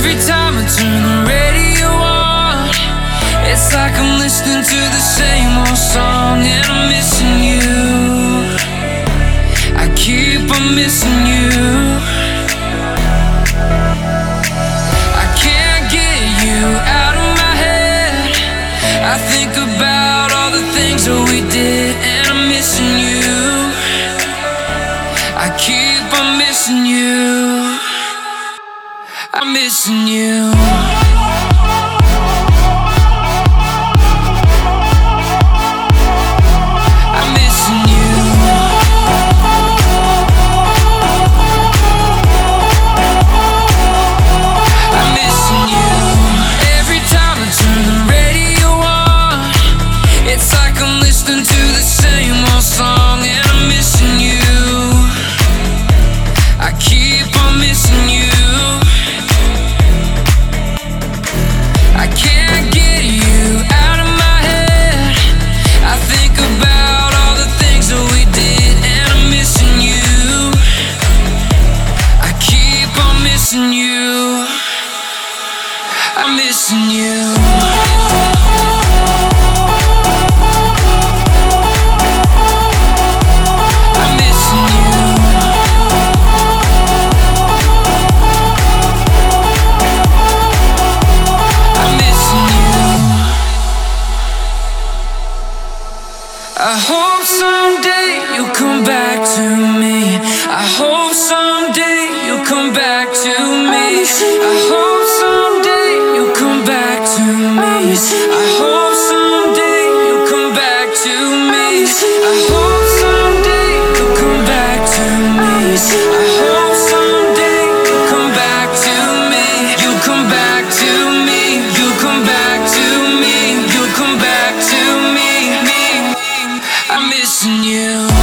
Every time I turn the radio on, it's like I'm listening to the same old song, and I'm missing you. I keep on missing you. I can't get you out of my head. I think about all the things that we did, and I'm missing you. I keep on missing you. I'm missing you. I'm missing you. I'm missing you. I'm missing you. I hope someday you'll come back to me. I hope someday you'll come back to me. I hope someday you'll come back to me. I hope someday you'll come back to me. I hope someday you'll come back to me. I hope someday you'll come back to me. You'll come back to me. You'll come back to me. You'll come back to me. I'm missing you.